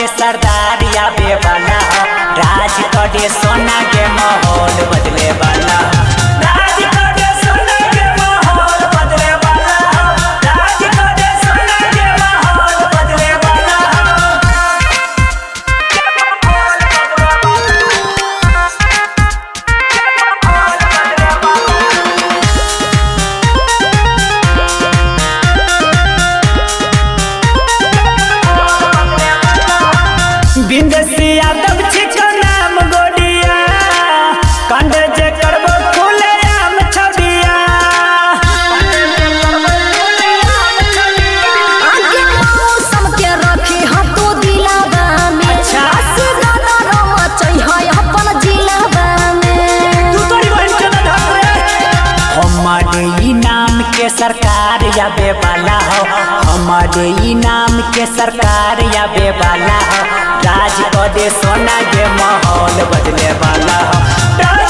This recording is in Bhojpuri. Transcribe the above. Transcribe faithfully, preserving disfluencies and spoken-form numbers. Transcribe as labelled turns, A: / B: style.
A: के सरदार आवे वाला हो, राज करे सोना के माहौल बदले वाला हो, राज करे सोना के माहौल बदले वाला हो, राज करे सोना के माहौल बदले वाला बिंदेसी यादव छिको नाम गोडिया, कंड जे करबो खुले आम छौडिया,
B: आगे मौसम के रखी हम तो दिलावा में,
A: अच्छा
B: दादा रवा चाहिए अपन जिलावा में।
A: तू तोरी बहन के न ढक रे, हमारे ई नाम के सरकार आवे वाला हो, हमारे ई नाम के सरकार आवे वाला हो, राज करे सोना के माहौल बदले वाला हो।